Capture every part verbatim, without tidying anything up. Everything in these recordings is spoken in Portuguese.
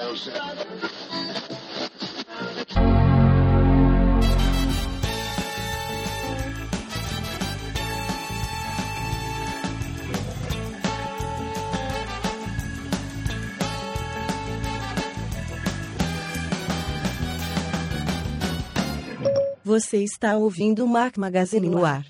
Você está ouvindo o Mac Magazine no ar.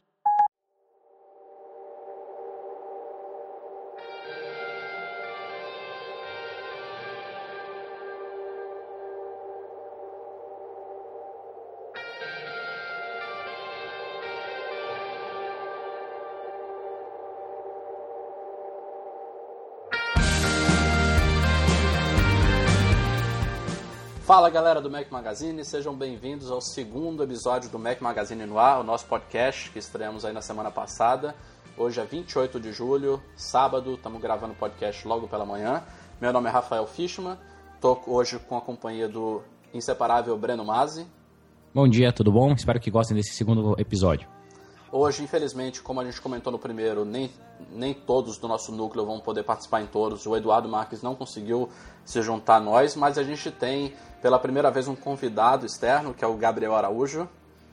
Fala galera do Mac Magazine, sejam bem-vindos ao segundo episódio do Mac Magazine no ar, o nosso podcast que estreamos aí na semana passada. Hoje é vinte e oito de julho, sábado, estamos gravando o podcast logo pela manhã. Meu nome é Rafael Fishman, estou hoje com a companhia do inseparável Breno Mazzi. Bom dia, tudo bom? Espero que gostem desse segundo episódio. Hoje, infelizmente, como a gente comentou no primeiro, nem, nem todos do nosso núcleo vão poder participar em todos. O Eduardo Marques não conseguiu se juntar a nós, mas a gente tem pela primeira vez um convidado externo, que é o Gabriel Araújo.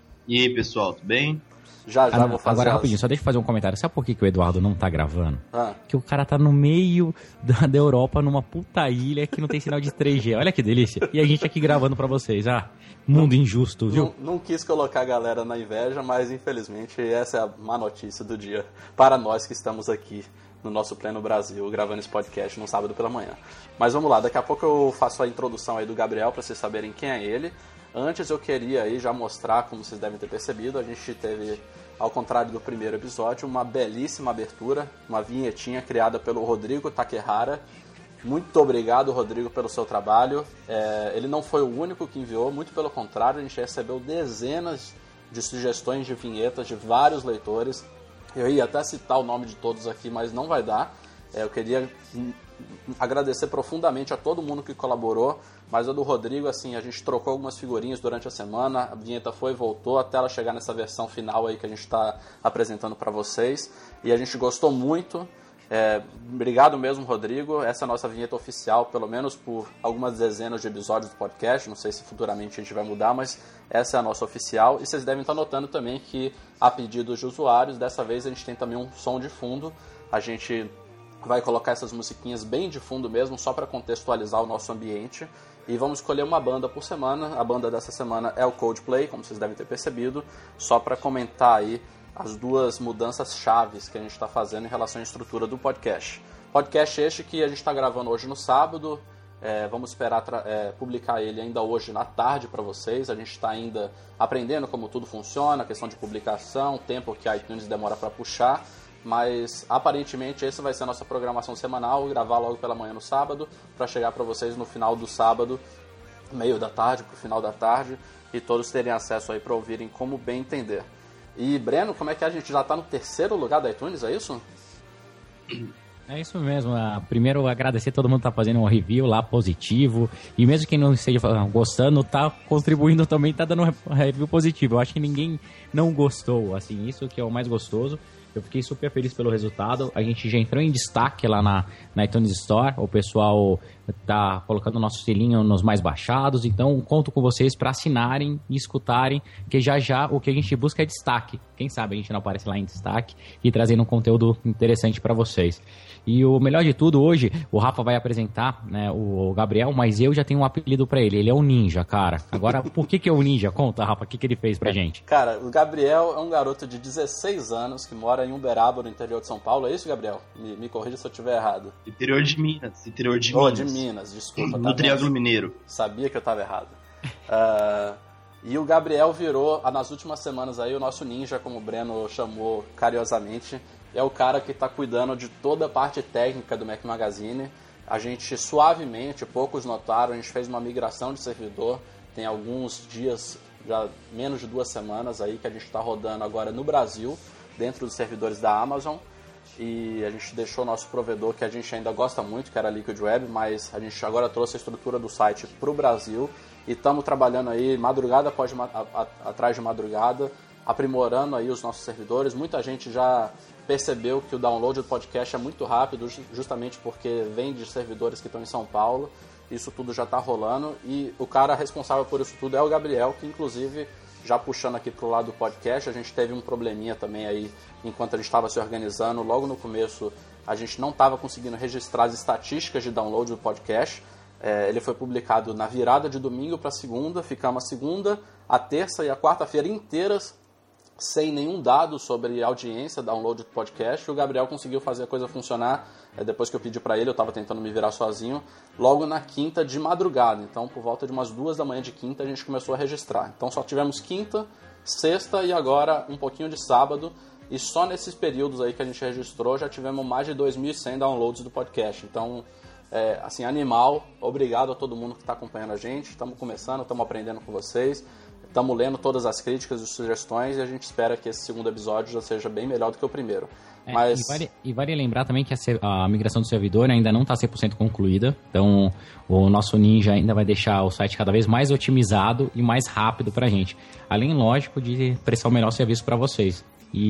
E aí, pessoal, tudo bem? Já, já ah, vou fazer... Agora, as... rapidinho, só deixa eu fazer um comentário. Sabe por que, que o Eduardo não tá gravando? Ah. Que o cara tá no meio da, da Europa, numa puta ilha que não tem sinal de três G. Olha que delícia. E a gente aqui gravando pra vocês. Ah, mundo não, injusto, viu? Não, não quis colocar a galera na inveja, mas infelizmente essa é a má notícia do dia. Para nós que estamos aqui no nosso pleno Brasil, gravando esse podcast no sábado pela manhã. Mas vamos lá, daqui a pouco eu faço a introdução aí do Gabriel para vocês saberem quem é ele. Antes eu queria aí já mostrar, como vocês devem ter percebido, a gente teve, ao contrário do primeiro episódio, uma belíssima abertura, uma vinhetinha criada pelo Rodrigo Takehara. Muito obrigado, Rodrigo, pelo seu trabalho. É, ele não foi o único que enviou, muito pelo contrário, a gente recebeu dezenas de sugestões de vinhetas de vários leitores. Eu ia até citar o nome de todos aqui, mas não vai dar. É, eu queria agradecer profundamente a todo mundo que colaborou, mas a do Rodrigo, assim, a gente trocou algumas figurinhas durante a semana, a vinheta foi e voltou até ela chegar nessa versão final aí que a gente está apresentando para vocês, e a gente gostou muito. É, obrigado mesmo, Rodrigo. Essa é a nossa vinheta oficial, pelo menos por algumas dezenas de episódios do podcast. Não sei se futuramente a gente vai mudar, mas essa é a nossa oficial. E vocês devem estar notando também que, a pedidos de usuários, dessa vez a gente tem também um som de fundo. A gente vai colocar essas musiquinhas bem de fundo mesmo, só para contextualizar o nosso ambiente. E vamos escolher uma banda por semana. A banda dessa semana é o Coldplay, como vocês devem ter percebido, só para comentar aí as duas mudanças chaves que a gente está fazendo em relação à estrutura do podcast. Podcast este que a gente está gravando hoje no sábado, é, vamos esperar é, publicar ele ainda hoje na tarde para vocês. A gente está ainda aprendendo como tudo funciona, a questão de publicação, o tempo que a iTunes demora para puxar, mas aparentemente essa vai ser a nossa programação semanal, gravar logo pela manhã no sábado, para chegar para vocês no final do sábado, meio da tarde, para o final da tarde, e todos terem acesso aí para ouvirem como bem entender. E, Breno, como é que a gente já está no terceiro lugar da iTunes, é isso? É isso mesmo. Primeiro, agradecer a todo mundo que está fazendo um review lá positivo. E mesmo quem não esteja gostando, está contribuindo também, está dando um review positivo. Eu acho que ninguém não gostou, assim, isso que é o mais gostoso. Eu fiquei super feliz pelo resultado. A gente já entrou em destaque lá na, na iTunes Store. O pessoal tá colocando o nosso selinho nos mais baixados. Então, conto com vocês para assinarem e escutarem, que já já o que a gente busca é destaque. Quem sabe a gente não aparece lá em destaque e trazendo um conteúdo interessante para vocês. E o melhor de tudo, hoje, o Rafa vai apresentar, né, o Gabriel, mas eu já tenho um apelido pra ele. Ele é o Ninja, cara. Agora, por que que é o Ninja? Conta, Rafa, o que que ele fez pra gente? Cara, o Gabriel é um garoto de dezesseis anos que mora em Uberaba, no interior de São Paulo. É isso, Gabriel? Me, me corrija se eu estiver errado. Interior de Minas. Interior de oh, Minas. de Minas, desculpa. No tá Triângulo Mineiro. Sabia que eu estava errado. Uh, e o Gabriel virou, nas últimas semanas aí, o nosso Ninja, como o Breno chamou carinhosamente. É o cara que está cuidando de toda a parte técnica do Mac Magazine. A gente suavemente, poucos notaram, a gente fez uma migração de servidor. Tem alguns dias, já menos de duas semanas aí, que a gente está rodando agora no Brasil, dentro dos servidores da Amazon. E a gente deixou o nosso provedor, que a gente ainda gosta muito, que era a Liquid Web, mas a gente agora trouxe a estrutura do site para o Brasil. E estamos trabalhando aí madrugada após, a, a, atrás de madrugada, aprimorando aí os nossos servidores. Muita gente já percebeu que o download do podcast é muito rápido, justamente porque vem de servidores que estão em São Paulo. isso tudo já está rolando e o cara responsável por isso tudo é o Gabriel, que inclusive, já puxando aqui pro lado do podcast, a gente teve um probleminha também aí enquanto a gente estava se organizando. Logo no começo a gente não estava conseguindo registrar as estatísticas de download do podcast. É, ele foi publicado na virada de domingo para segunda, ficamos a segunda, a terça e a quarta-feira inteiras sem nenhum dado sobre audiência, download do podcast. O Gabriel conseguiu fazer a coisa funcionar, é, depois que eu pedi para ele, eu estava tentando me virar sozinho, logo na quinta de madrugada. Então, por volta de umas duas da manhã de quinta, a gente começou a registrar. Então, só tivemos quinta, sexta e agora um pouquinho de sábado. E só nesses períodos aí que a gente registrou, já tivemos mais de dois mil e cem downloads do podcast. Então, é, assim, animal. Obrigado a todo mundo que está acompanhando a gente. Estamos começando, estamos aprendendo com vocês. Estamos lendo todas as críticas e sugestões e a gente espera que esse segundo episódio já seja bem melhor do que o primeiro. É, Mas... e, vale, e vale lembrar também que a, a migração do servidor ainda não está cem por cento concluída, então o nosso Ninja ainda vai deixar o site cada vez mais otimizado e mais rápido para a gente. Além, lógico, de prestar o melhor serviço para vocês.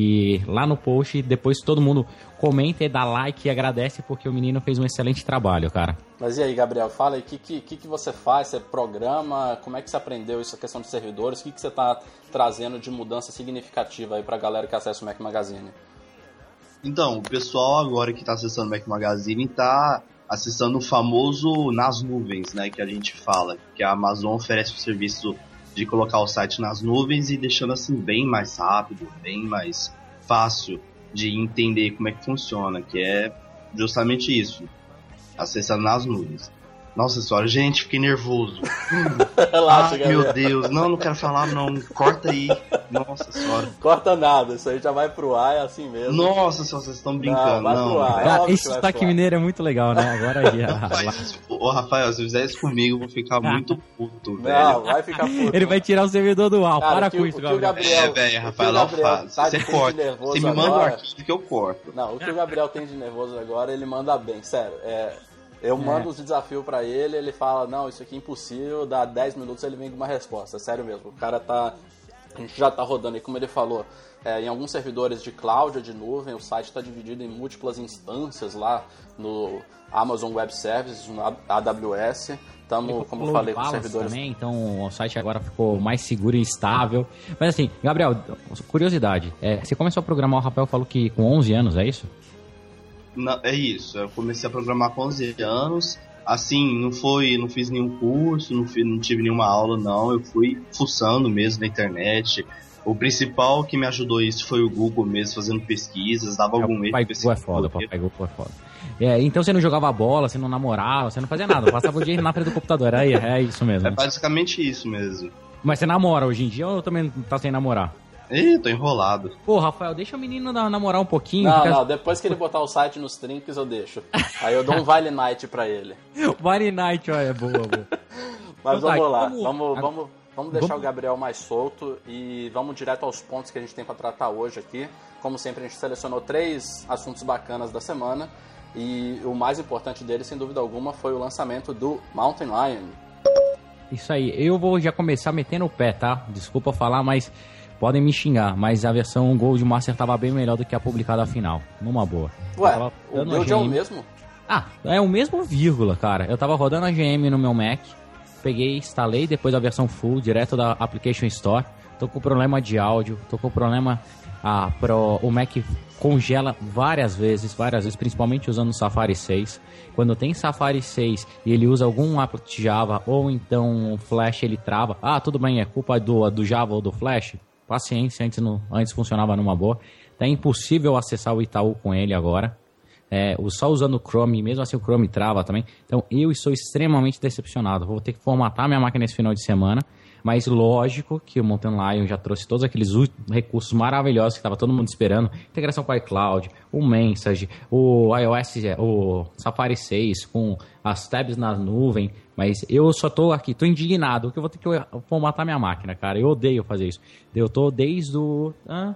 E lá no post, depois todo mundo comenta e dá like e agradece porque o menino fez um excelente trabalho, cara. Mas e aí, Gabriel, fala aí, o que, que, que você faz? Você programa? Como é que você aprendeu essa questão de servidores? O que, que você está trazendo de mudança significativa aí para a galera que acessa o Mac Magazine? Então, o pessoal agora que está acessando o Mac Magazine está acessando o famoso nas nuvens, né, que a gente fala, que a Amazon oferece o serviço de colocar o site nas nuvens e deixando assim bem mais rápido, bem mais fácil de entender como é que funciona, que é justamente isso, acessando nas nuvens. Nossa senhora, gente, fiquei nervoso. Relaxa, ah, meu Deus, não, não quero falar não, corta aí. Nossa senhora. Corta nada, isso aí já vai pro ar, é assim mesmo. Nossa senhora, vocês estão brincando. Não, vai não, pro ar. Ah, É esse sotaque mineiro é muito legal, né? Agora já. Ô, Rafael, se fizer isso comigo, eu vou ficar muito puto, velho. Não, vai ficar puto. Ele vai tirar o servidor do ar, Cara, para que, com isso, Gabriel. Gabriel. É, velho, Rafael, não faz. Tá Você corta. Você me manda o arquivo que eu corto. Não, o que o Gabriel tem de nervoso agora, ele manda bem, sério. É, eu mando É. os desafios pra ele, ele fala, não, isso aqui é impossível, dá dez minutos ele vem com uma resposta, sério mesmo. O cara tá... A gente já tá rodando aí, como ele falou, é, em alguns servidores de cloud, de nuvem, o site está dividido em múltiplas instâncias lá no Amazon Web Services, no A W S. Estamos, como eu falei, com servidores... também, então o site agora ficou mais seguro e estável. Mas assim, Gabriel, curiosidade, é, você começou a programar, o Rafael falou que com onze anos, é isso? Não, é isso, eu comecei a programar com onze anos, assim, não foi, não fiz nenhum curso, não, fiz, não tive nenhuma aula, não, eu fui fuçando mesmo na internet. O principal que me ajudou isso foi o Google mesmo, fazendo pesquisas, dava É, algum o erro. Papai Google é foda, o Papai Google é foda. É, então você não jogava bola, você não namorava, você não fazia nada, passava o dia na frente do computador, é, é isso mesmo. É basicamente isso mesmo. Mas você namora hoje em dia ou também tá sem namorar? Ih, tô enrolado. Pô, Rafael, deixa o menino namorar um pouquinho. Não, fica... não, depois que ele botar o site nos trinks eu deixo. Aí eu dou um Vale Night pra ele. Vale Night, olha, boa, boa. Mas Então tá, vamos lá, vamos- vamos, vamos, vamos deixar Vamos- o Gabriel mais solto e vamos direto aos pontos que a gente tem para tratar hoje aqui. Como sempre, a gente selecionou três assuntos bacanas da semana e o mais importante deles, sem dúvida alguma, foi o lançamento do Mountain Lion. Isso aí, eu vou já começar metendo o pé, tá? Desculpa falar, mas podem me xingar, mas a versão Gold Master tava bem melhor do que a publicada final, numa boa. Eu Ué, tava o rodando a build é o G M. mesmo? Ah, é o mesmo vírgula, cara. Eu tava rodando a G M no meu Mac, peguei, instalei depois a versão full, direto da Application Store. Tô com problema de áudio, tô com problema... Ah, pro, o Mac congela várias vezes, várias vezes, principalmente usando o Safari seis. Quando tem Safari seis e ele usa algum app de Java ou então o Flash ele trava. Ah, tudo bem, é culpa do, do Java ou do Flash? Paciência, antes, no, antes funcionava numa boa. Tá impossível acessar o Itaú com ele agora. É, só usando o Chrome, mesmo assim o Chrome trava também. Então eu estou extremamente decepcionado. Vou ter que formatar minha máquina nesse final de semana. Mas lógico que o Mountain Lion já trouxe todos aqueles recursos maravilhosos que estava todo mundo esperando. Integração com o iCloud, o Message, o iOS, o Safari seis, com as tabs na nuvem. Mas eu só tô aqui, tô indignado, que eu vou ter que formatar minha máquina, cara. Eu odeio fazer isso. Eu tô desde o... Ah,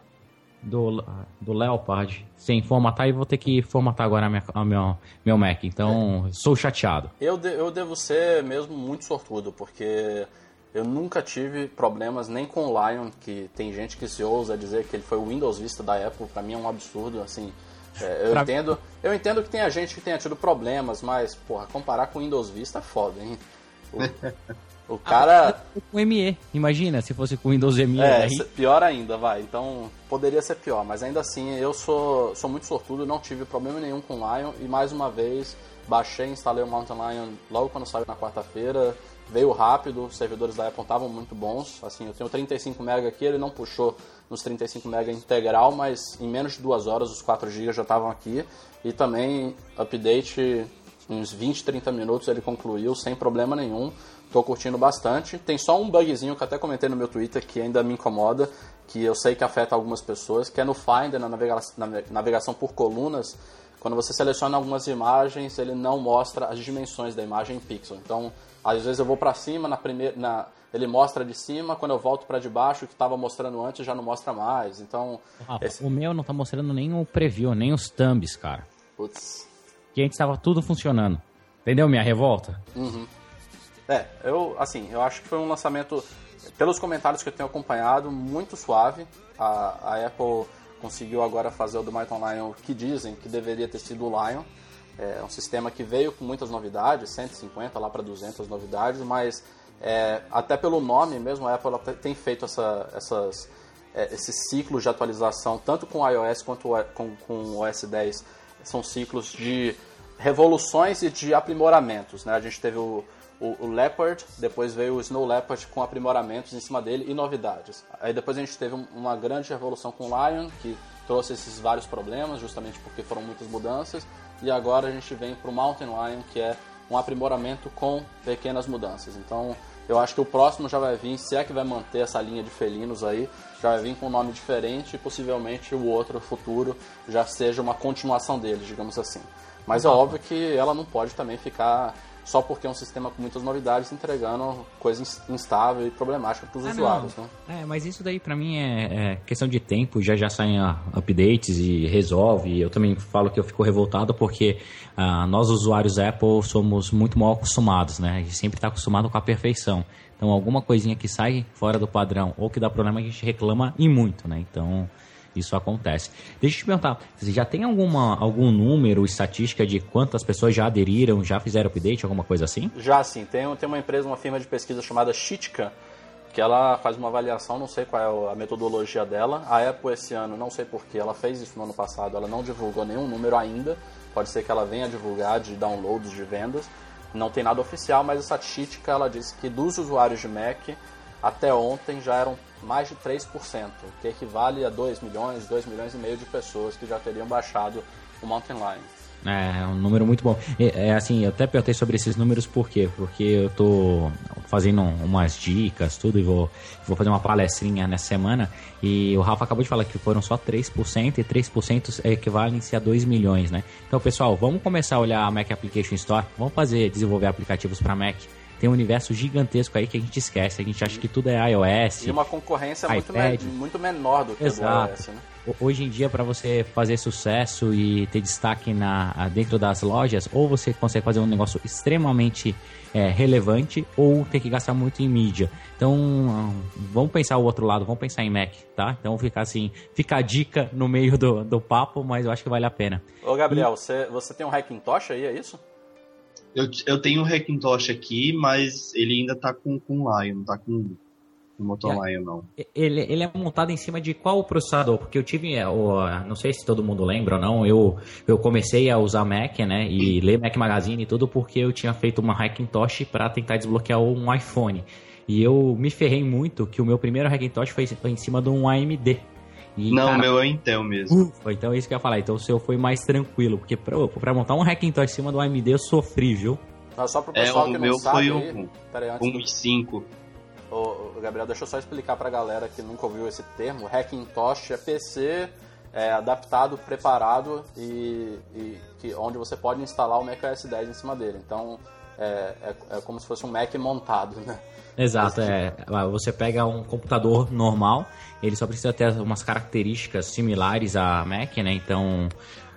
do, do Leopard sem formatar e vou ter que formatar agora a minha, a meu, meu Mac. Então, é. Sou chateado. Eu, de, eu devo ser mesmo muito sortudo, porque... Eu nunca tive problemas nem com o Lion, que tem gente que se ousa dizer que ele foi o Windows Vista da Apple. Pra mim é um absurdo, assim. É, eu, entendo, eu entendo que tem a gente que tenha tido problemas, mas, porra, comparar com o Windows Vista é foda, hein? O, o cara... Ah, com M E, imagina, se fosse com o Windows M E. É, daí... pior ainda, vai. Então, poderia ser pior, mas ainda assim, eu sou, sou muito sortudo, não tive problema nenhum com o Lion, e mais uma vez, baixei e instalei o Mountain Lion logo quando saiu na quarta-feira, veio rápido, os servidores da Apple estavam muito bons, assim, eu tenho trinta e cinco mega aqui, ele não puxou nos trinta e cinco mega integral, mas em menos de duas horas os quatro gigas já estavam aqui, e também update uns vinte, trinta minutos ele concluiu sem problema nenhum, tô curtindo bastante. Tem só um bugzinho que eu até comentei no meu Twitter que ainda me incomoda, que eu sei que afeta algumas pessoas, que é no Finder, na navegação, na navegação por colunas, quando você seleciona algumas imagens, ele não mostra as dimensões da imagem em pixel. Então, às vezes eu vou para cima, na primeira, na, ele mostra de cima, quando eu volto para de baixo, o que estava mostrando antes já não mostra mais. Então, Rafa, esse... o meu não tá mostrando nem o preview, nem os thumbs, cara. Putz. Que antes estava tudo funcionando. Entendeu minha revolta? Uhum. É, eu, assim, eu acho que foi um lançamento, pelos comentários que eu tenho acompanhado, muito suave. A, a Apple conseguiu agora fazer o do Mountain Lion que dizem que deveria ter sido o Lion. É um sistema que veio com muitas novidades, cento e cinquenta lá para duzentas novidades, mas é, até pelo nome mesmo, a Apple ela tem feito essa, essas, é, esses ciclos de atualização, tanto com o iOS quanto com, com o O S dez, são ciclos de revoluções e de aprimoramentos, né? A gente teve o, o, o Leopard, depois veio o Snow Leopard com aprimoramentos em cima dele e novidades. Aí depois a gente teve uma grande revolução com o Lion, que trouxe esses vários problemas, justamente porque foram muitas mudanças. E agora a gente vem para o Mountain Lion, que é um aprimoramento com pequenas mudanças. Então, eu acho que o próximo já vai vir, se é que vai manter essa linha de felinos aí, já vai vir com um nome diferente e possivelmente o outro futuro já seja uma continuação dele, digamos assim. Mas é óbvio que ela não pode também ficar só porque é um sistema com muitas novidades entregando coisa instável e problemática para os ah, usuários. Né? É, mas isso daí para mim é, é questão de tempo, já já saem updates e resolve. Eu também falo que eu fico revoltado porque ah, nós usuários Apple somos muito mal acostumados, né? A gente sempre está acostumado com a perfeição. Então alguma coisinha que sai fora do padrão ou que dá problema a gente reclama e muito, né? Então... isso acontece. Deixa eu te perguntar, você já tem alguma, algum número, estatística de quantas pessoas já aderiram, já fizeram update, alguma coisa assim? Já sim, tem, tem uma empresa, uma firma de pesquisa chamada Chitika, que ela faz uma avaliação, não sei qual é a metodologia dela. A Apple esse ano, não sei porquê, ela fez isso no ano passado, ela não divulgou nenhum número ainda, pode ser que ela venha divulgar de downloads, de vendas, não tem nada oficial, mas essa Chitika, ela disse que dos usuários de Mac, até ontem já eram mais de três por cento, que equivale a dois milhões, dois milhões e meio de pessoas que já teriam baixado o Mountain Lion. É, um número muito bom. É, é assim, eu até perguntei sobre esses números por quê? Porque eu tô fazendo umas dicas, tudo, e vou, vou fazer uma palestrinha nessa semana, e o Rafa acabou de falar que foram só três por cento, e três por cento equivalem-se a dois milhões, né? Então, pessoal, vamos começar a olhar a Mac Application Store, vamos fazer, desenvolver aplicativos para Mac. Tem um universo gigantesco aí que a gente esquece, a gente acha que tudo é iOS. E uma concorrência muito, me- muito menor do que Exato. do iOS, né? Hoje em dia, para você fazer sucesso e ter destaque na, dentro das lojas, ou você consegue fazer um negócio extremamente é, relevante, ou ter que gastar muito em mídia. Então, vamos pensar o outro lado, vamos pensar em Mac, tá? Então, fica assim, fica a dica no meio do, do papo, mas eu acho que vale a pena. Ô, Gabriel, e... você, você tem um Hackintosh aí, é isso? Eu, eu tenho um Hackintosh aqui, mas ele ainda tá com, com Lion, não tá com... O Mountain Lion, não. Ele, ele é montado em cima de qual processador? Porque eu tive, o, não sei se todo mundo lembra ou não, eu, eu comecei a usar Mac, né, e ler Mac Magazine e tudo porque eu tinha feito uma Hackintosh para tentar desbloquear um iPhone. E eu me ferrei muito que o meu primeiro Hackintosh foi em cima de um A M D. E, não, o cara, meu é Intel mesmo. Ufa, então é isso que eu ia falar. Então o seu foi mais tranquilo, porque pra, pra montar um Hackintosh em cima do A M D eu sofri, viu? Não, só pro pessoal é, que o meu não sabe, foi aí, um, peraí, antes um do... i cinco. Ô, Gabriel, deixa eu só explicar pra galera que nunca ouviu esse termo. Hackintosh é P C é, adaptado, preparado e, e que, onde você pode instalar o macOS dez em cima dele. Então é, é, é como se fosse um Mac montado, né? Exato, é. Você pega um computador normal, ele só precisa ter umas características similares a Mac, né? Então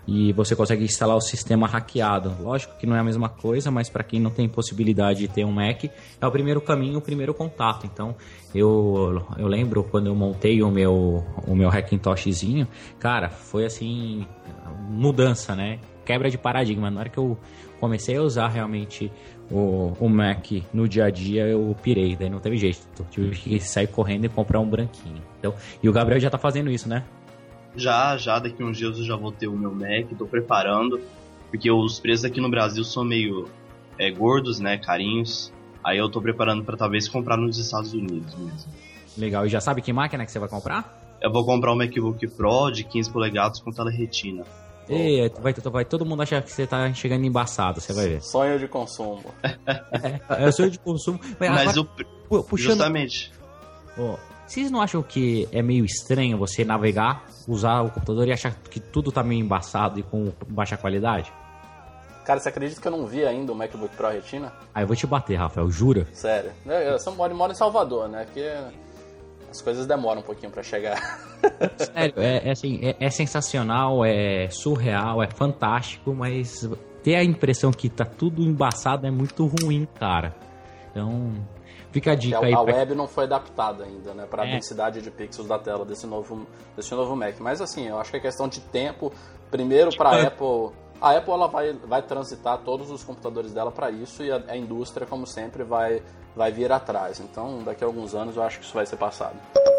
e você consegue instalar o sistema hackeado. Lógico que não é a mesma coisa, mas para quem não tem possibilidade de ter um Mac, é o primeiro caminho, o primeiro contato. Então, eu, eu lembro quando eu montei o meu, o meu Hackintoshzinho, cara, foi assim, mudança, né? Quebra de paradigma. Na hora que eu comecei a usar realmente o, o Mac no dia a dia, eu pirei, daí não teve jeito. Eu tive que sair correndo e comprar um branquinho. Então, e o Gabriel já tá fazendo isso, né? Já, já, daqui uns dias eu já vou ter o meu Mac, tô preparando, porque os preços aqui no Brasil são meio é, gordos, né, carinhos. Aí eu tô preparando pra talvez comprar nos Estados Unidos mesmo. Legal, e já sabe que máquina que você vai comprar? Eu vou comprar um MacBook Pro de quinze polegadas com tela retina. E vai, vai todo mundo achar que você tá chegando embaçado, você vai ver. Sonho de consumo. É, é sonho de consumo. Mas agora, o... puxando, justamente... Oh, vocês não acham que é meio estranho você navegar, usar o computador e achar que tudo tá meio embaçado e com baixa qualidade? Cara, você acredita que eu não vi ainda o MacBook Pro Retina? Ah, eu vou te bater, Rafael, jura? Sério. Eu, eu, eu moro, moro em Salvador, né? Aqui as coisas demoram um pouquinho pra chegar. Sério, é, é, assim, é, é sensacional, é surreal, é fantástico, mas ter a impressão que tá tudo embaçado é muito ruim, cara. Então... Fica a dica a, aí. A pra... web não foi adaptada ainda, né? Para a é. densidade de pixels da tela desse novo, desse novo Mac. Mas assim, eu acho que é questão de tempo. Primeiro, para a é. Apple... A Apple ela vai, vai transitar todos os computadores dela para isso e a, a indústria, como sempre, vai, vai vir atrás. Então, daqui a alguns anos, eu acho que isso vai ser passado.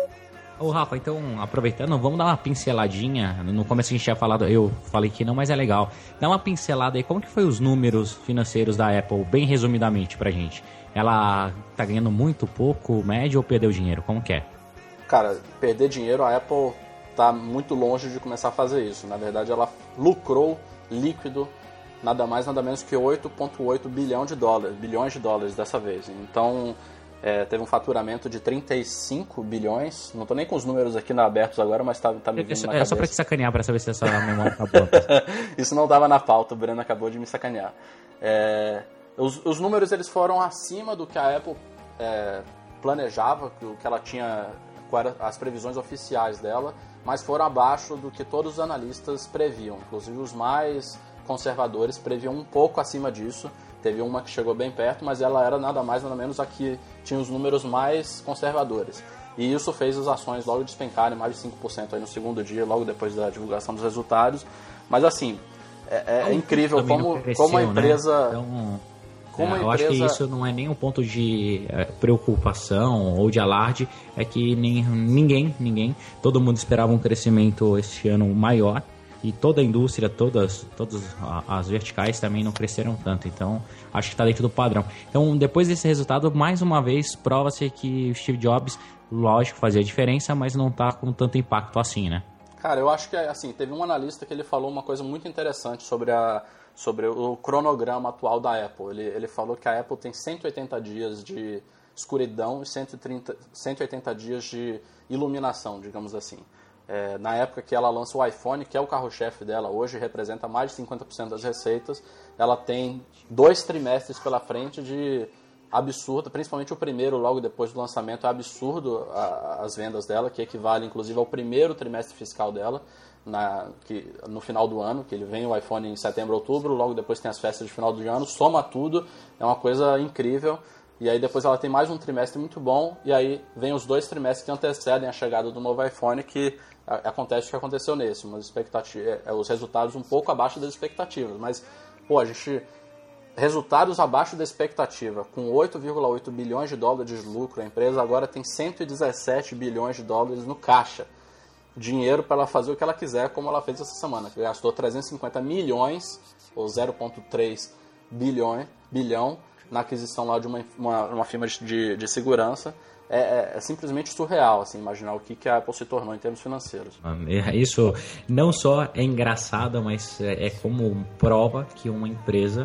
Ô Rafa, então, aproveitando, vamos dar uma pinceladinha. No começo a gente tinha falado, eu falei que não, mas é legal. Dá uma pincelada aí, como que foi os números financeiros da Apple, bem resumidamente pra gente? Ela tá ganhando muito, pouco, médio ou perdeu dinheiro? Como que é? Cara, perder dinheiro, a Apple tá muito longe de começar a fazer isso. Na verdade, ela lucrou líquido nada mais, nada menos que oito vírgula oito bilhão de dólares, bilhões de dólares dessa vez. Então, é, teve um faturamento de trinta e cinco bilhões. Não tô nem com os números aqui na abertos agora, mas tá, tá me vindo é, na é cabeça. só pra te sacanear, pra saber se essa memória tá boa. Isso não tava na pauta, o Breno acabou de me sacanear. É... Os, os números eles foram acima do que a Apple é, planejava, o que ela tinha, as previsões oficiais dela, mas foram abaixo do que todos os analistas previam. Inclusive os mais conservadores previam um pouco acima disso. Teve uma que chegou bem perto, mas ela era nada mais nada menos a que tinha os números mais conservadores. E isso fez as ações logo despencarem mais de cinco por cento aí no segundo dia, logo depois da divulgação dos resultados. Mas assim, é, é incrível como, cresceu, como a empresa... Né? Então... Como é, eu empresa... acho que isso não é nem um ponto de é, preocupação ou de alarde, é que nem, ninguém, ninguém, todo mundo esperava um crescimento este ano maior e toda a indústria, todas, todas as verticais também não cresceram tanto, então acho que está dentro do padrão. Então depois desse resultado, mais uma vez, prova-se que o Steve Jobs, lógico, fazia diferença, mas não está com tanto impacto assim, né? Cara, eu acho que assim, teve um analista que ele falou uma coisa muito interessante sobre a sobre o cronograma atual da Apple. Ele, ele falou que a Apple tem cento e oitenta dias de escuridão e cento e trinta, cento e oitenta dias de iluminação, digamos assim. É, na época que ela lança o iPhone, que é o carro-chefe dela hoje, representa mais de cinquenta por cento das receitas, ela tem dois trimestres pela frente de absurdo, principalmente o primeiro, logo depois do lançamento, é absurdo a, as vendas dela, que equivale inclusive ao primeiro trimestre fiscal dela, Na, que, no final do ano, que ele vem o iPhone em setembro, outubro, logo depois tem as festas de final do ano, soma tudo, é uma coisa incrível, e aí depois ela tem mais um trimestre muito bom, e aí vem os dois trimestres que antecedem a chegada do novo iPhone, que a, acontece o que aconteceu nesse, umas expectativas, é, os resultados um pouco abaixo das expectativas, mas, pô, a gente... Resultados abaixo da expectativa, com oito vírgula oito bilhões de dólares de lucro, a empresa agora tem cento e dezessete bilhões de dólares no caixa. Dinheiro para ela fazer o que ela quiser, como ela fez essa semana, que gastou trezentos e cinquenta milhões, ou zero vírgula três bilhão, bilhão, na aquisição lá de uma, uma, uma firma de, de segurança. É, é, é simplesmente surreal, assim, imaginar o que, que a Apple se tornou em termos financeiros. Isso não só é engraçado, mas é, é como prova que uma empresa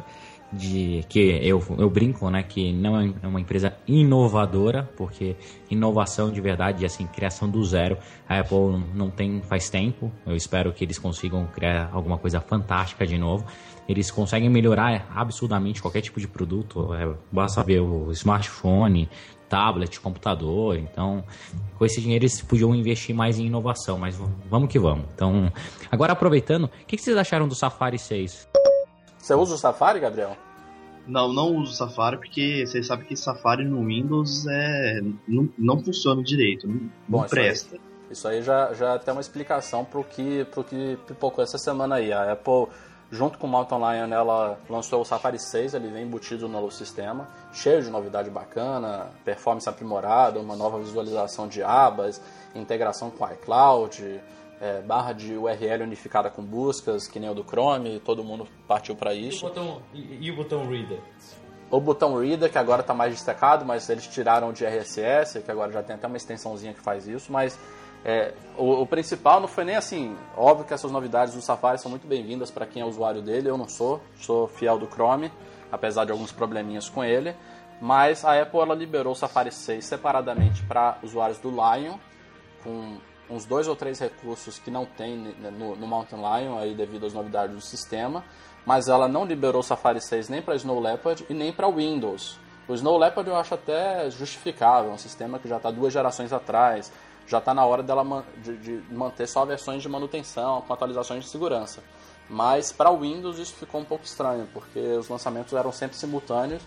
de que eu, eu brinco, né, que não é uma empresa inovadora, porque inovação de verdade, assim, criação do zero, a Apple não tem faz tempo. Eu espero que eles consigam criar alguma coisa fantástica de novo. Eles conseguem melhorar absurdamente qualquer tipo de produto, é, basta ver o smartphone, tablet, computador. Então, com esse dinheiro eles podiam investir mais em inovação, mas vamos que vamos. Então, agora aproveitando, o que vocês acharam do Safari seis? Você usa o Safari, Gabriel? Não, não uso o Safari porque você sabe que Safari no Windows é, não, não funciona direito, não, Bom, não isso presta. Aí, isso aí já, já tem uma explicação pro que, pro que pipocou essa semana aí. A Apple, junto com o Mountain Lion, ela lançou o Safari seis, ele vem embutido no novo sistema, cheio de novidade bacana, performance aprimorada, uma nova visualização de abas, integração com o iCloud, é, barra de U R L unificada com buscas, que nem o do Chrome, todo mundo partiu para isso. E o botão, e, e o botão Reader? O botão Reader, que agora está mais destacado, mas eles tiraram de R S S, que agora já tem até uma extensãozinha que faz isso, mas é, o, o principal não foi nem assim. Óbvio que essas novidades do Safari são muito bem-vindas para quem é usuário dele, eu não sou, sou fiel do Chrome, apesar de alguns probleminhas com ele, mas a Apple ela liberou o Safari seis separadamente para usuários do Lion, com uns dois ou três recursos que não tem no, no Mountain Lion, aí devido às novidades do sistema, mas ela não liberou o Safari seis nem para Snow Leopard e nem para Windows. O Snow Leopard eu acho até justificável, é um sistema que já está duas gerações atrás, já está na hora dela man- de, de manter só versões de manutenção, com atualizações de segurança. Mas para o Windows isso ficou um pouco estranho, porque os lançamentos eram sempre simultâneos.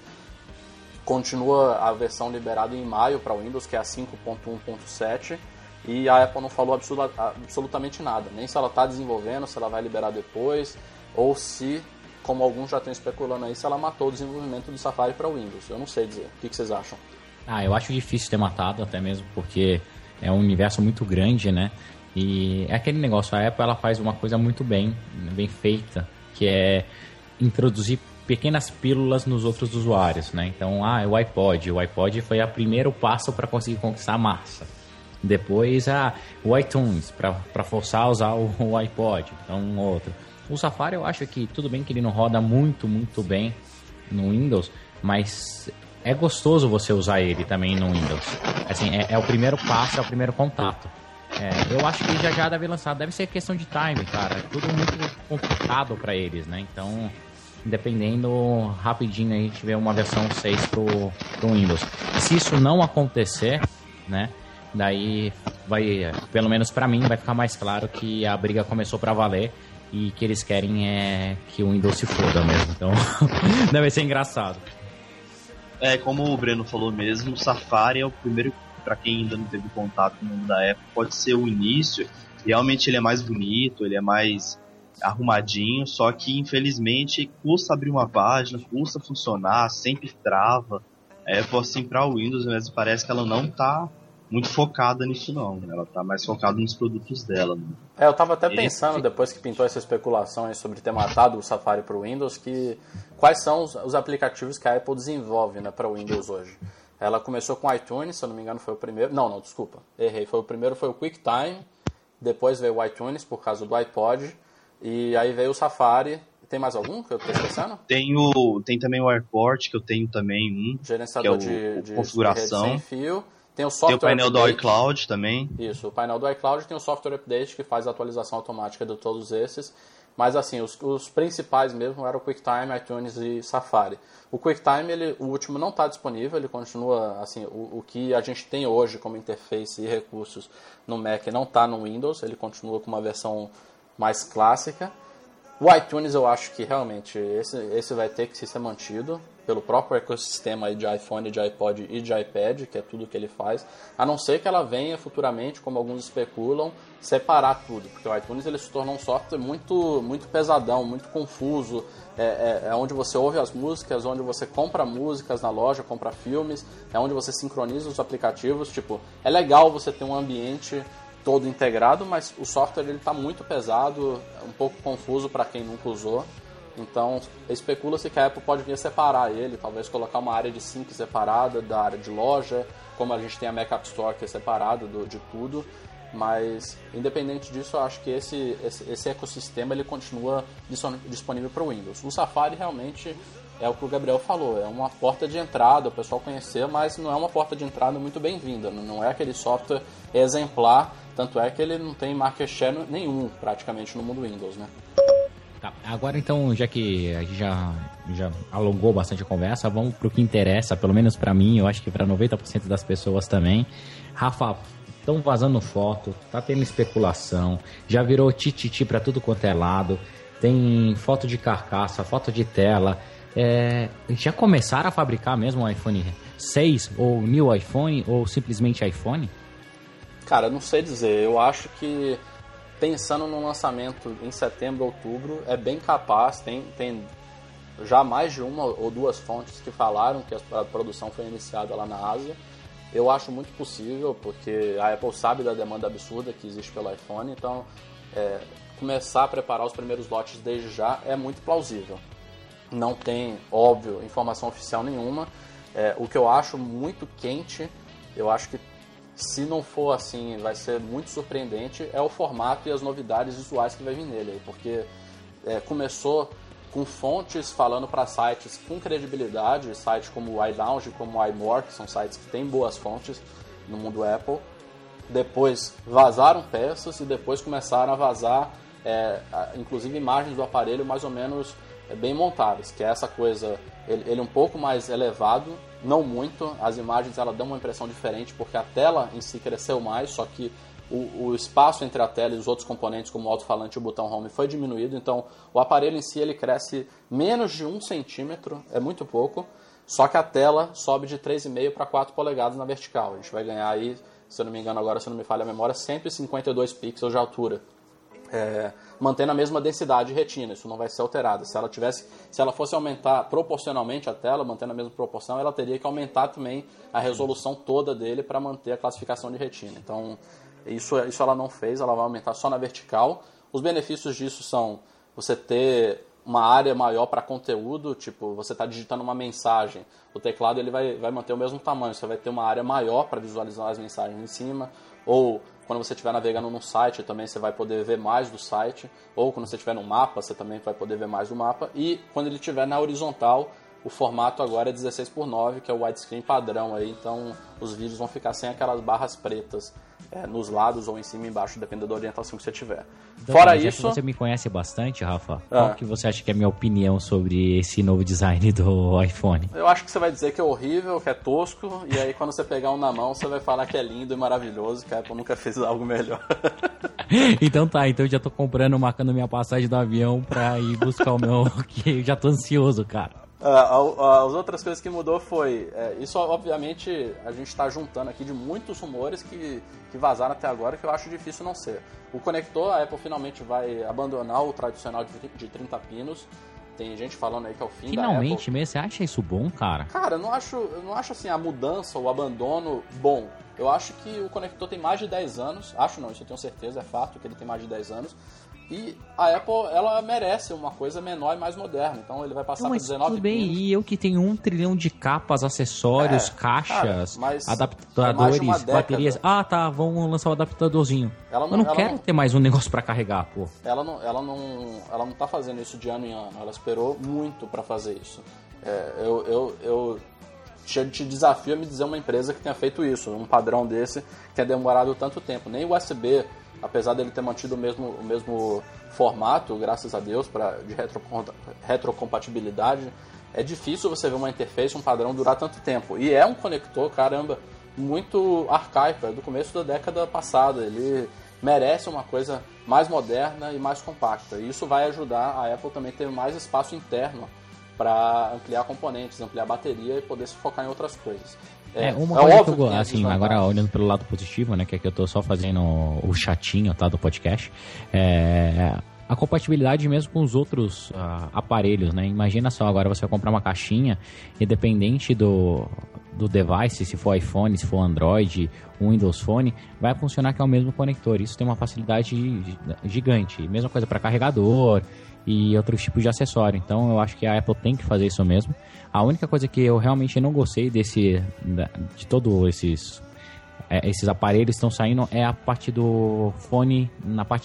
Continua a versão liberada em maio para o Windows, que é a cinco ponto um ponto sete, e a Apple não falou absolu- absolutamente nada, nem se ela está desenvolvendo, se ela vai liberar depois, ou se, como alguns já estão especulando aí, se ela matou o desenvolvimento do Safari para o Windows. Eu não sei dizer. O que, que vocês acham? Ah, eu acho difícil ter matado, até mesmo porque é um universo muito grande, né? E é aquele negócio, a Apple ela faz uma coisa muito bem, bem feita, que é introduzir pequenas pílulas nos outros usuários, né? Então, ah, o iPod. O iPod foi o primeiro passo para conseguir conquistar a massa. Depois, ah, o iTunes, para forçar a usar o, o iPod. Então, um outro. O Safari, eu acho que tudo bem que ele não roda muito, muito bem no Windows, mas é gostoso você usar ele também no Windows. Assim, é, é o primeiro passo, é o primeiro contato. É, eu acho que já já deve lançar, deve ser questão de time, cara. É tudo muito complicado para eles, né? Então, dependendo, rapidinho a gente vê uma versão seis pro, pro Windows. Se isso não acontecer, né? Daí vai, pelo menos para mim, vai ficar mais claro que a briga começou para valer e que eles querem é que o Windows se foda mesmo. Então, deve ser engraçado. É, como o Breno falou mesmo, o Safari é o primeiro, para quem ainda não teve contato com o mundo da Apple, pode ser o início. Realmente ele é mais bonito, ele é mais arrumadinho, só que infelizmente custa abrir uma página, custa funcionar, sempre trava. A Apple, assim, para o Windows mesmo, parece que ela não tá muito focada nisso não, né? Ela tá mais focada nos produtos dela, né? É, eu tava até Esse... pensando, depois que pintou essa especulação aí sobre ter matado o Safari para o Windows, que quais são os, os aplicativos que a Apple desenvolve, né, para o Windows hoje. Ela começou com o iTunes, se eu não me engano foi o primeiro, não, não, desculpa, errei, foi o primeiro foi o QuickTime, depois veio o iTunes por causa do iPod, e aí veio o Safari. Tem mais algum que eu tô esquecendo? Tem, o, tem também o AirPort, que eu tenho também um, gerenciador que é o, de, o de, configuração. de rede sem fio. Tem o software Tem o painel update. do iCloud também. Isso, o painel do iCloud tem o software update que faz a atualização automática de todos esses. Mas assim, os, os principais mesmo eram o QuickTime, iTunes e Safari. O QuickTime, ele, o último não está disponível, ele continua, assim, o, o que a gente tem hoje como interface e recursos no Mac não está no Windows, ele continua com uma versão mais clássica. O iTunes eu acho que realmente esse, esse vai ter que ser mantido pelo próprio ecossistema aí de iPhone, de iPod e de iPad, que é tudo que ele faz, a não ser que ela venha futuramente, como alguns especulam, separar tudo, porque o iTunes ele se tornou um software muito, muito pesadão, muito confuso, é, é, é onde você ouve as músicas, onde você compra músicas na loja, compra filmes, é onde você sincroniza os aplicativos, tipo, é legal você ter um ambiente todo integrado, mas o software ele está muito pesado, um pouco confuso para quem nunca usou. Então, especula-se que a Apple pode vir a separar ele, talvez colocar uma área de sync separada da área de loja, como a gente tem a Mac App Store que é separada do, de tudo, mas independente disso, eu acho que esse, esse, esse ecossistema ele continua disponível para o Windows. O Safari realmente é o que o Gabriel falou, é uma porta de entrada, o pessoal conhecer, mas não é uma porta de entrada muito bem-vinda, não é aquele software exemplar, tanto é que ele não tem market share nenhum, praticamente, no mundo Windows, né? Tá, agora então, já que a gente já, já alongou bastante a conversa, vamos pro que interessa, pelo menos pra mim, eu acho que pra noventa por cento das pessoas também. Rafa, estão vazando foto, tá tendo especulação, já virou tititi pra tudo quanto é lado, tem foto de carcaça, foto de tela, é, já começaram a fabricar mesmo o iPhone seis, ou new iPhone, ou simplesmente iPhone? Cara, não sei dizer, eu acho que pensando no lançamento em setembro, outubro, é bem capaz, tem, tem já mais de uma ou duas fontes que falaram que a produção foi iniciada lá na Ásia. Eu acho muito possível, porque a Apple sabe da demanda absurda que existe pelo iPhone, então é, começar a preparar os primeiros lotes desde já é muito plausível. Não tem, óbvio, informação oficial nenhuma. É, o que eu acho muito quente, eu acho que se não for assim, vai ser muito surpreendente, é o formato e as novidades visuais que vai vir nele. Porque é, começou com fontes falando para sites com credibilidade, sites como o iLounge, como o iMore, que são sites que têm boas fontes no mundo Apple. Depois vazaram peças e depois começaram a vazar, é, inclusive imagens do aparelho mais ou menos é, bem montadas, que é essa coisa, ele, ele um pouco mais elevado, não muito, as imagens ela dão uma impressão diferente porque a tela em si cresceu mais, só que o, o espaço entre a tela e os outros componentes como o alto-falante e o botão home foi diminuído, então o aparelho em si ele cresce menos de um centímetro, é muito pouco, só que a tela sobe de três vírgula cinco para quatro polegadas na vertical, a gente vai ganhar aí, se eu não me engano agora, se não me falha a memória, cento e cinquenta e dois pixels de altura. É, mantendo a mesma densidade de retina, isso não vai ser alterado. Se ela tivesse, se ela fosse aumentar proporcionalmente a tela, mantendo a mesma proporção, ela teria que aumentar também a resolução toda dele para manter a classificação de retina. Então, isso, isso ela não fez, ela vai aumentar só na vertical. Os benefícios disso são você ter uma área maior para conteúdo, tipo, você está digitando uma mensagem, o teclado ele vai, vai manter o mesmo tamanho, você vai ter uma área maior para visualizar as mensagens em cima, ou quando você estiver navegando no site, também você vai poder ver mais do site, ou quando você estiver no mapa, você também vai poder ver mais do mapa, e quando ele estiver na horizontal, o formato agora é dezesseis por nove, que é o widescreen padrão, aí, então os vídeos vão ficar sem aquelas barras pretas é, nos lados ou em cima e embaixo, dependendo da orientação que você tiver. Então, Fora já isso... que você me conhece bastante, Rafa, Ah. qual que você acha que é a minha opinião sobre esse novo design do iPhone? Eu acho que você vai dizer que é horrível, que é tosco, e aí quando você pegar um na mão, você vai falar que é lindo e maravilhoso, que a Apple nunca fez algo melhor. Então tá, então eu já tô comprando, marcando minha passagem do avião pra ir buscar o meu, que eu já tô ansioso, cara. Uh, as outras coisas que mudou foi, é, isso obviamente a gente está juntando aqui de muitos rumores que, que vazaram até agora, que eu acho difícil não ser. O conector, a Apple finalmente vai abandonar o tradicional de, de trinta pinos, tem gente falando aí que é o fim da Apple. Finalmente mesmo, você acha isso bom, cara? Cara, eu não acho, eu não acho assim a mudança, o abandono bom. Eu acho que o conector tem mais de dez anos, acho não, isso eu tenho certeza, é fato que ele tem mais de dez anos. E a Apple, ela merece uma coisa menor e mais moderna. Então ele vai passar por dezenove tudo bem, pinos. e eu que tenho um trilhão de capas, acessórios, É, caixas, cara, mas adaptadores, é mais de uma década. baterias. Ah, tá, vamos lançar o adaptadorzinho. Ela não- eu não ela quero não- ter mais um negócio pra carregar, pô. Ela não, ela, não, ela não tá fazendo isso de ano em ano. Ela esperou muito para fazer isso. É, eu, eu, eu te, te desafio a me dizer uma empresa que tenha feito isso, um padrão desse, que tenha demorado tanto tempo. Nem o U S B, apesar dele ter mantido o mesmo, o mesmo formato, graças a Deus, pra, de retro, retrocompatibilidade, é difícil você ver uma interface, um padrão durar tanto tempo. E é um conector, caramba, muito arcaico, é do começo da década passada. Ele merece uma coisa mais moderna e mais compacta. E isso vai ajudar a Apple também a ter mais espaço interno para ampliar componentes, ampliar bateria e poder se focar em outras coisas. É, uma é coisa que óbvio eu gosto, tem assim, desvantagens. agora olhando pelo lado positivo, né, que é que eu tô só fazendo o chatinho, tá, do podcast, é a compatibilidade mesmo com os outros uh, aparelhos, né, imagina só, agora você vai comprar uma caixinha, independente do, do device, se for iPhone, se for Android, Windows Phone, vai funcionar que é o mesmo conector, isso tem uma facilidade gigante, mesma coisa para carregador e outros tipos de acessório. Então eu acho que a Apple tem que fazer isso mesmo. A única coisa que eu realmente não gostei desse, de todos esses, é, esses aparelhos que estão saindo é a parte do fone, na parte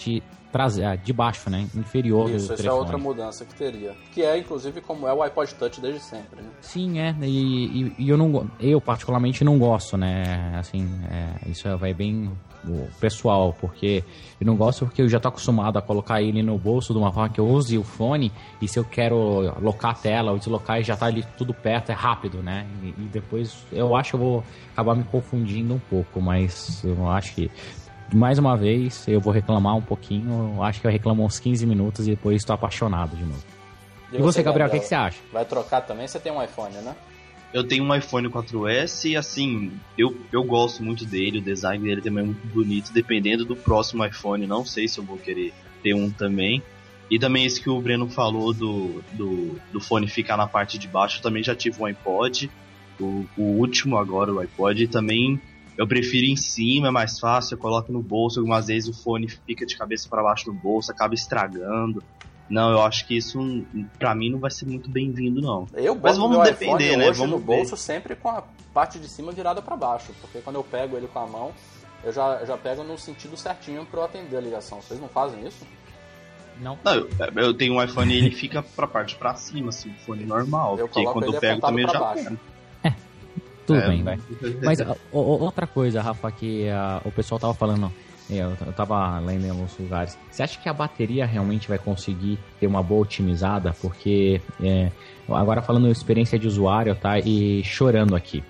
trazer, de baixo, né? Inferior Isso, do essa telefone. é outra mudança que teria. Que é, inclusive, como é o iPod Touch desde sempre, né? Sim, é. E, e, e eu, não, eu, particularmente, não gosto, né? Assim, é, isso vai bem o pessoal, porque eu não gosto porque eu já tô acostumado a colocar ele no bolso de uma forma que eu use o fone, e se eu quero locar a tela ou deslocar, já tá ali tudo perto, é rápido, né? E, e depois eu acho que eu vou acabar me confundindo um pouco, mas eu acho que mais uma vez eu vou reclamar um pouquinho, eu acho que eu reclamo uns quinze minutos e depois estou apaixonado de novo. E, e você, Gabriel, o que, que você acha? Vai trocar também? Você tem um iPhone, né? Eu tenho um iPhone quatro S e, assim, eu, eu gosto muito dele, o design dele também é muito bonito. Dependendo do próximo iPhone, não sei se eu vou querer ter um também. E também esse que o Breno falou do, do, do fone ficar na parte de baixo, eu também já tive um iPod, o, o último agora, o iPod, e também eu prefiro em cima, é mais fácil, eu coloco no bolso, algumas vezes o fone fica de cabeça para baixo no bolso, acaba estragando. Não, eu acho que isso, pra mim, não vai ser muito bem-vindo, não. Eu Mas boto vamos meu depender, iPhone né? hoje Vamos no ver. bolso sempre com a parte de cima virada pra baixo, porque quando eu pego ele com a mão, eu já, já pego no sentido certinho pra eu atender a ligação. Vocês não fazem isso? Não. Não, eu, eu tenho um iPhone e ele fica pra parte pra cima, assim, o fone normal. Eu porque coloco quando ele eu pego apontado também eu pra já baixo. pego. Tudo É, bem, vai. Mas o, o, outra coisa, Rafa, que uh, o pessoal tava falando, eu, eu tava lendo em alguns lugares, você acha que a bateria realmente vai conseguir ter uma boa otimizada? Porque, é, agora falando experiência de usuário, tá? E chorando aqui.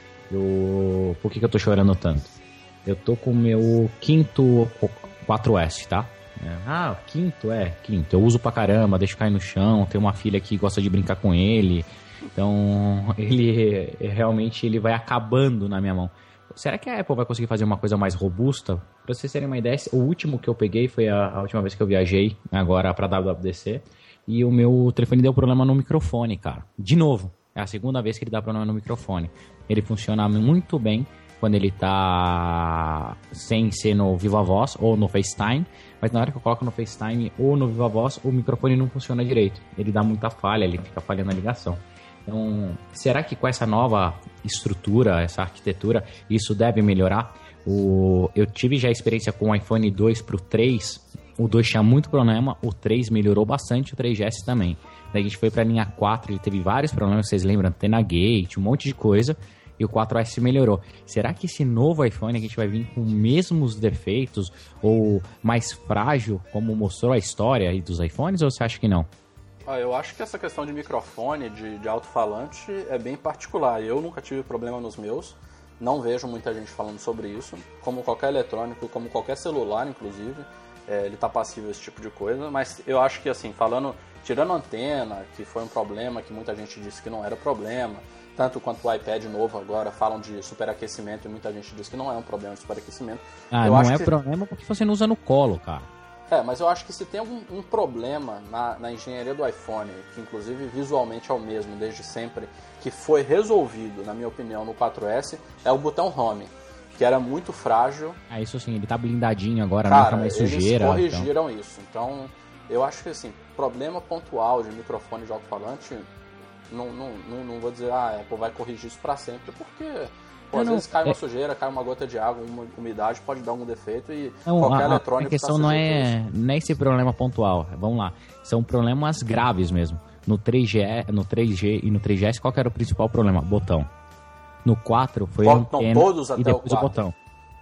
Eu, por que, que eu tô chorando tanto? Eu tô com o meu quinto quatro S, tá? É, ah, quinto, é, quinto. Eu uso pra caramba, deixo cair no chão, tenho uma filha que gosta de brincar com ele. Então, ele realmente ele vai acabando na minha mão. Será que a Apple vai conseguir fazer uma coisa mais robusta? Pra vocês terem uma ideia, o último que eu peguei foi a, a última vez que eu viajei, agora pra W W D C, e o meu telefone deu problema no microfone, cara. De novo, é a segunda vez que ele dá problema no microfone. Ele funciona muito bem quando ele tá sem ser no Viva Voz ou no FaceTime, mas na hora que eu coloco no FaceTime ou no Viva Voz, o microfone não funciona direito. Ele dá muita falha, ele fica falhando a ligação. Então, será que com essa nova estrutura, essa arquitetura, isso deve melhorar? O, eu tive já experiência com o iPhone dois pro três, o dois tinha muito problema, o três melhorou bastante, o três G S também. Daí a gente foi pra linha quatro, ele teve vários problemas, vocês lembram, antena gate, um monte de coisa, e o quatro S melhorou. Será que esse novo iPhone a gente vai vir com os mesmos defeitos ou mais frágil, como mostrou a história aí dos iPhones, ou você acha que não? Ah, eu acho que essa questão de microfone, de, de alto-falante, é bem particular. Eu nunca tive problema nos meus, não vejo muita gente falando sobre isso. Como qualquer eletrônico, como qualquer celular, inclusive, é, ele está passível a esse tipo de coisa. Mas eu acho que, assim, falando, tirando a antena, que foi um problema, que muita gente disse que não era problema, tanto quanto o iPad novo agora falam de superaquecimento e muita gente diz que não é um problema de superaquecimento. Ah, eu não acho é que... problema porque você não usa no colo, cara. É, mas eu acho que se tem algum um problema na, na engenharia do iPhone, que inclusive visualmente é o mesmo desde sempre, que foi resolvido, na minha opinião, no quatro S, é o botão Home, que era muito frágil. Ah, isso sim, ele tá blindadinho agora, Cara, não tá mais sujeira. Eles corrigiram então. isso. Então, eu acho que assim, problema pontual de microfone de alto-falante, não, não, não, não vou dizer, ah, a Apple vai corrigir isso pra sempre, porque... Pô, às não, vezes cai uma é... sujeira, cai uma gota de água, uma umidade, pode dar algum defeito e não, qualquer a, eletrônico a questão tá não é, não é esse problema pontual. Vamos lá. São problemas graves mesmo. No três G, no três G e no três G S, qual que era o principal problema? Botão. No quatro foi a antena todos até e depois o, o botão.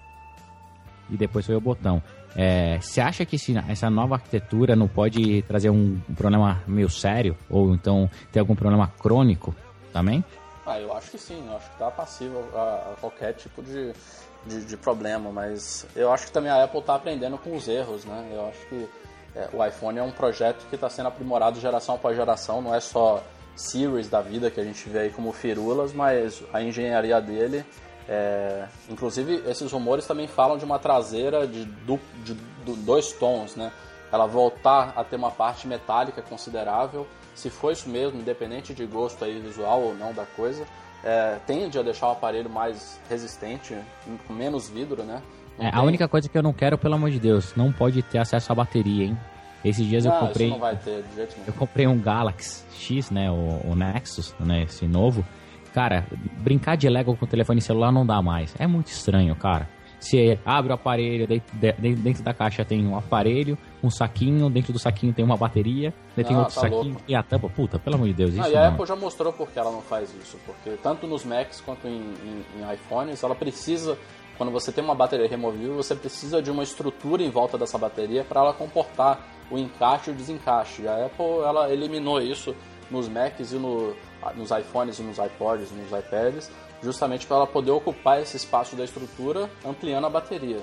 E depois foi o botão. É, você acha que esse, essa nova arquitetura não pode trazer um, um problema meio sério? Ou então ter algum problema crônico também? Ah, eu acho que sim, eu acho que tá passível a, a qualquer tipo de, de, de problema, mas eu acho que também a Apple tá aprendendo com os erros, né? Eu acho que é, o iPhone é um projeto que está sendo aprimorado geração após geração, não é só Series da vida que a gente vê aí como firulas, mas a engenharia dele, é, inclusive esses rumores também falam de uma traseira de, du, de, de dois tons, né? Ela voltar a ter uma parte metálica considerável. Se for isso mesmo, independente de gosto aí visual ou não da coisa, é, tende a deixar o aparelho mais resistente, com menos vidro, né? É, a única coisa que eu não quero, pelo amor de Deus, não pode ter acesso à bateria, hein? Esses dias não, eu comprei... Isso não vai ter, de jeito nenhum. Eu comprei um Galaxy X, né? O, o Nexus, né? Esse novo. Cara, brincar de Lego com o telefone celular não dá mais. É muito estranho, cara. Você abre o aparelho, dentro, dentro da caixa tem um aparelho, um saquinho, dentro do saquinho tem uma bateria, daí tem Não, outro tá saquinho louco. e a tampa. Puta, pelo amor de Deus, isso Não, e a não. Apple já mostrou por que ela não faz isso. Porque tanto nos Macs quanto em, em, em iPhones, ela precisa, quando você tem uma bateria removível, você precisa de uma estrutura em volta dessa bateria para ela comportar o encaixe e o desencaixe. A Apple ela eliminou isso nos Macs e no, nos iPhones e nos iPods, nos iPads, justamente para ela poder ocupar esse espaço da estrutura ampliando a bateria.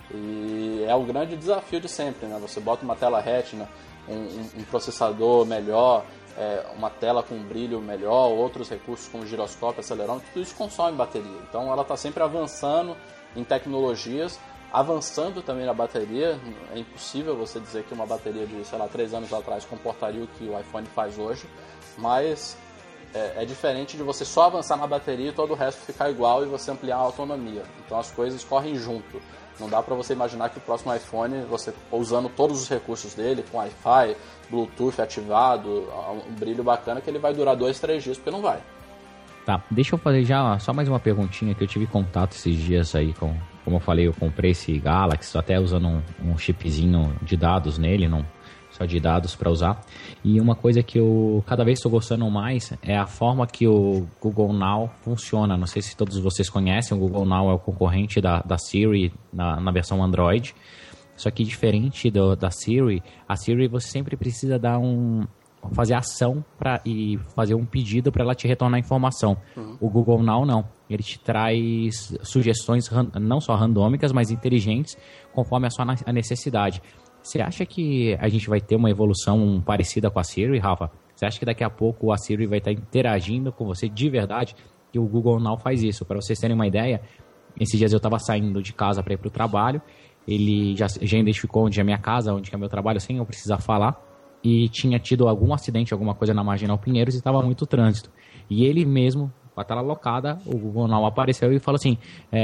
E é o grande desafio de sempre, né? Você bota uma tela Retina, um, um, um processador melhor, é, uma tela com brilho melhor, outros recursos como giroscópio, acelerômetro, tudo isso consome bateria. Então ela está sempre avançando em tecnologias, avançando também na bateria. É impossível você dizer que uma bateria de, sei lá, três anos atrás comportaria o que o iPhone faz hoje, mas é, é diferente de você só avançar na bateria e todo o resto ficar igual e você ampliar a autonomia. Então as coisas correm junto. Não dá para você imaginar que o próximo iPhone, você usando todos os recursos dele, com Wi-Fi, Bluetooth ativado, um brilho bacana, que ele vai durar dois, três dias, porque não vai. Tá, deixa eu fazer já só mais uma perguntinha, que eu tive contato esses dias aí com, como eu falei, eu comprei esse Galaxy, até usando um, um chipzinho de dados nele, não só de dados para usar. E uma coisa que eu cada vez estou gostando mais é a forma que o Google Now funciona. Não sei se todos vocês conhecem, o Google Now é o concorrente da, da Siri na, na versão Android. Só que diferente do, da Siri, a Siri você sempre precisa dar um... fazer ação pra, e fazer um pedido para ela te retornar a informação. Uhum. O Google Now não. Ele te traz sugestões não só randômicas, mas inteligentes, conforme a sua a necessidade. Você acha que a gente vai ter uma evolução parecida com a Siri, Rafa? Você acha que daqui a pouco a Siri vai estar interagindo com você de verdade? E o Google Now faz isso. Para vocês terem uma ideia, esses dias eu estava saindo de casa para ir para o trabalho. Ele já, já identificou onde é a minha casa, onde é o meu trabalho, sem eu precisar falar. E tinha tido algum acidente, alguma coisa na Marginal Pinheiros e estava muito trânsito. E ele mesmo, com a tela locada, o Google Now apareceu e falou assim,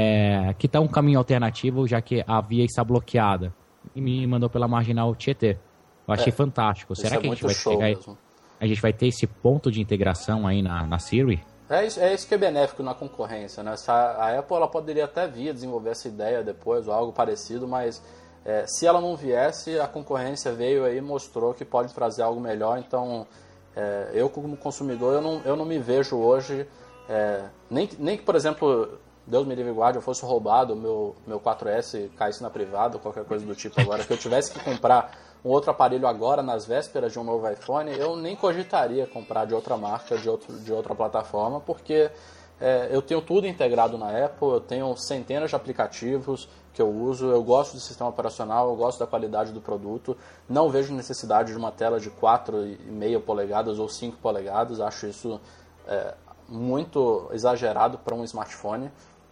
é, que tá um caminho alternativo, já que a via está bloqueada. E me mandou pela Marginal Tietê. Eu achei é, fantástico. Será é que a gente vai pegar, a gente vai ter esse ponto de integração aí na, na Siri? É isso, é isso que é benéfico na concorrência, né? Essa, a Apple ela poderia até vir a desenvolver essa ideia depois ou algo parecido, mas é, se ela não viesse, a concorrência veio aí e mostrou que pode trazer algo melhor. Então, é, eu como consumidor, eu não, eu não me vejo hoje, é, nem, nem que, por exemplo, Deus me livre e guarde, eu fosse roubado, o meu, meu quatro S caísse na privada ou qualquer coisa do tipo agora, que eu tivesse que comprar um outro aparelho agora, nas vésperas de um novo iPhone, eu nem cogitaria comprar de outra marca, de, outro, de outra plataforma, porque é, eu tenho tudo integrado na Apple, eu tenho centenas de aplicativos que eu uso, eu gosto do sistema operacional, eu gosto da qualidade do produto, não vejo necessidade de uma tela de quatro e meia polegadas ou cinco polegadas, acho isso é, muito exagerado para um smartphone.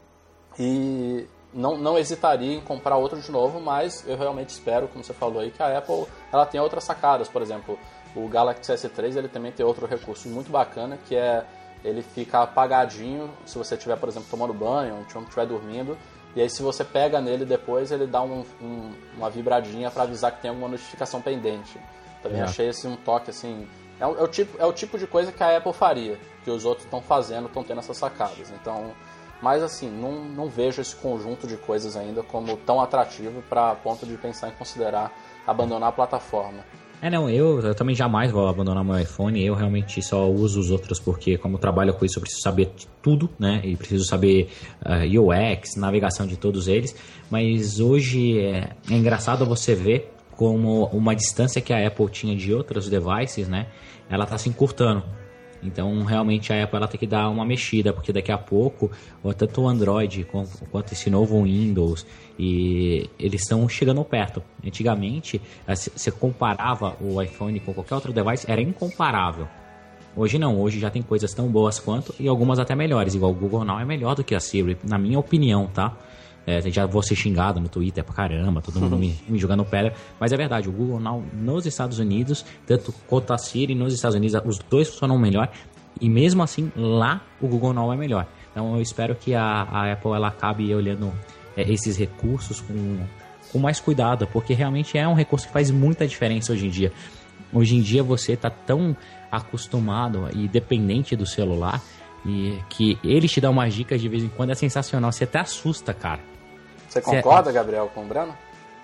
E não, não hesitaria em comprar outro de novo, mas eu realmente espero, como você falou aí, que a Apple ela tenha outras sacadas. Por exemplo, o Galaxy S três ele também tem outro recurso muito bacana, que é ele fica apagadinho se você estiver, por exemplo, tomando banho, ou estiver dormindo. E aí se você pega nele depois, ele dá um, um, uma vibradinha para avisar que tem alguma notificação pendente. Também é. achei esse um toque assim... É o, é, o tipo, é o tipo de coisa que a Apple faria, que os outros estão fazendo, estão tendo essas sacadas. Então... Mas assim, não, não vejo esse conjunto de coisas ainda como tão atrativo para ponto de pensar em considerar abandonar a plataforma. É, não, eu, eu também jamais vou abandonar meu iPhone, eu realmente só uso os outros porque como eu trabalho com isso eu preciso saber tudo, né, e preciso saber uh, U X, navegação de todos eles, mas hoje é, é engraçado você ver como uma distância que a Apple tinha de outros devices, né, ela está se encurtando. Então, realmente, a Apple ela tem que dar uma mexida, porque daqui a pouco, tanto o Android quanto esse novo Windows, e eles estão chegando perto. Antigamente, você comparava o iPhone com qualquer outro device, era incomparável. Hoje não, hoje já tem coisas tão boas quanto, e algumas até melhores, igual o Google Now é melhor do que a Siri, na minha opinião, tá? É, já vou ser xingado no Twitter pra caramba, todo mundo me, me jogando pedra, mas é verdade, o Google Now nos Estados Unidos, tanto quanto a Siri nos Estados Unidos, os dois funcionam melhor, e mesmo assim, lá o Google Now é melhor. Então eu espero que a, a Apple ela acabe olhando é, esses recursos com, com mais cuidado, porque realmente é um recurso que faz muita diferença hoje em dia. Hoje em dia você está tão acostumado e dependente do celular, e que ele te dá umas dicas de vez em quando, é sensacional, você até assusta, cara. Você concorda, Gabriel, com o Breno?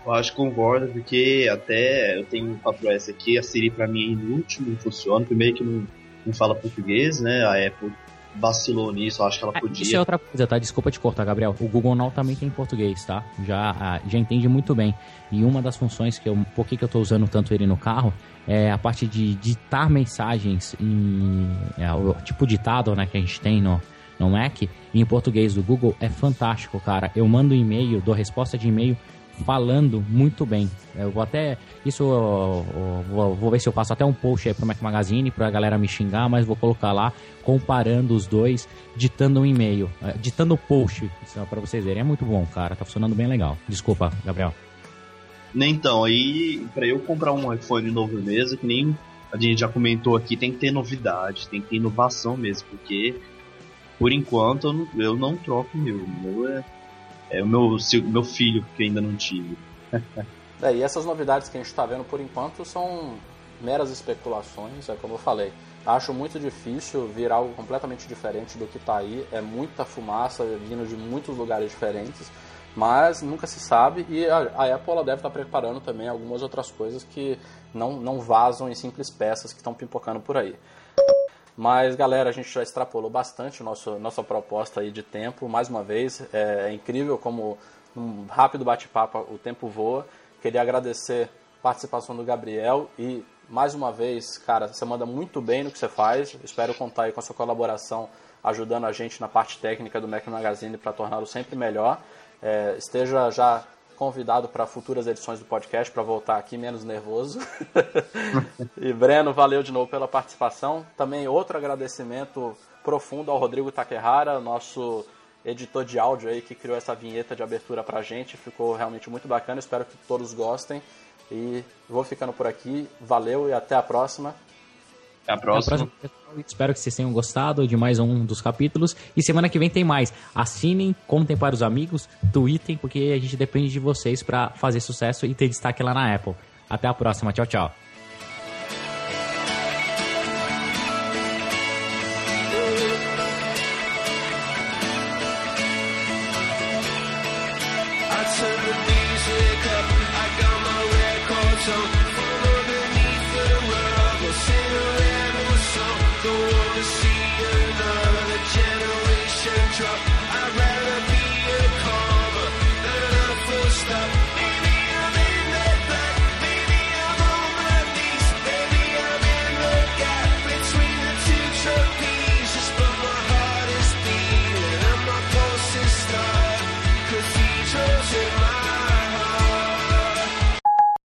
Eu acho que concordo, porque até eu tenho um quatro S aqui, a Siri pra mim é inútil, não funciona. Primeiro que não, não fala português, né? A Apple vacilou nisso, eu acho que ela podia. Isso é outra coisa, tá? Desculpa te cortar, Gabriel. O Google Now também tem português, tá? Já, já entende muito bem. E uma das funções que eu... Por que, que eu tô usando tanto ele no carro? É a parte de ditar mensagens em... É, o tipo ditado, né, que a gente tem no, no Mac, em português do Google é fantástico, cara. Eu mando um e-mail, dou resposta de e-mail falando muito bem. Eu vou até... Isso eu, eu, vou, vou ver se eu faço até um post aí pro Mac Magazine pra galera me xingar, mas vou colocar lá comparando os dois, ditando um e-mail, ditando o post, só pra vocês verem. É muito bom, cara. Tá funcionando bem legal. Desculpa, Gabriel. Então, aí pra eu comprar um iPhone novo mesmo, que nem a gente já comentou aqui, tem que ter novidade, tem que ter inovação mesmo, porque por enquanto eu não, eu não troco o meu. O meu é... É o meu, meu filho que ainda não tive. É, e essas novidades que a gente está vendo por enquanto são meras especulações, é como eu falei. Acho muito difícil vir algo completamente diferente do que está aí. É muita fumaça vindo de muitos lugares diferentes, mas nunca se sabe. E a, a Apple ela deve estar preparando também algumas outras coisas que não, não vazam em simples peças que estão pipocando por aí. Mas, galera, a gente já extrapolou bastante nosso, nossa proposta aí de tempo. Mais uma vez, é, é incrível como um rápido bate-papo o tempo voa. Queria agradecer a participação do Gabriel e, mais uma vez, cara, você manda muito bem no que você faz. Espero contar aí com a sua colaboração, ajudando a gente na parte técnica do Mac Magazine para torná-lo sempre melhor. É, esteja já convidado para futuras edições do podcast, para voltar aqui menos nervoso. E Breno, valeu de novo pela participação. Também outro agradecimento profundo ao Rodrigo Takehara, nosso editor de áudio aí, que criou essa vinheta de abertura pra gente. Ficou realmente muito bacana, espero que todos gostem. E vou ficando por aqui. Valeu e até a próxima. Até a próxima. Até a próxima. Espero que vocês tenham gostado de mais um dos capítulos. E semana que vem tem mais. Assinem, contem para os amigos, tweetem, porque a gente depende de vocês para fazer sucesso e ter destaque lá na Apple. Até a próxima. Tchau, tchau. I turn the music up, I got my records on.